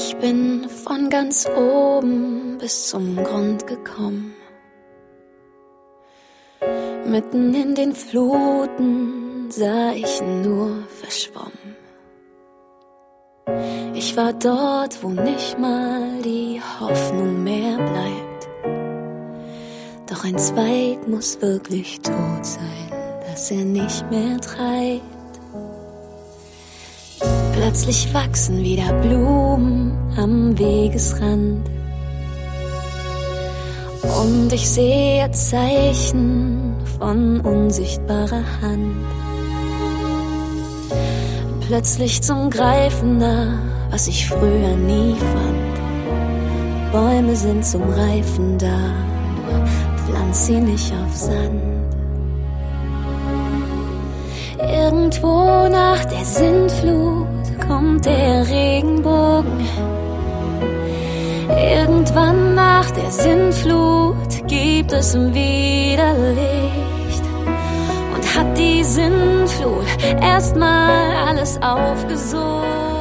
Ich bin von ganz oben bis zum Grund gekommen. Mitten in den Fluten sah ich nur verschwommen. Ich war dort, wo nicht mal die Hoffnung mehr bleibt. Doch ein Zweig muss wirklich tot sein, dass er nicht mehr treibt. Plötzlich wachsen wieder Blumen am Wegesrand. Und ich sehe Zeichen von unsichtbarer Hand. Plötzlich zum Greifen nah, was ich früher nie fand. Bäume sind zum Reifen da, nur pflanz sie nicht auf Sand. Irgendwo nach der Sintflut kommt der Regenbogen. Irgendwann nach der Sintflut gibt es wieder Licht. Und hat die Sintflut erstmal alles aufgesogen.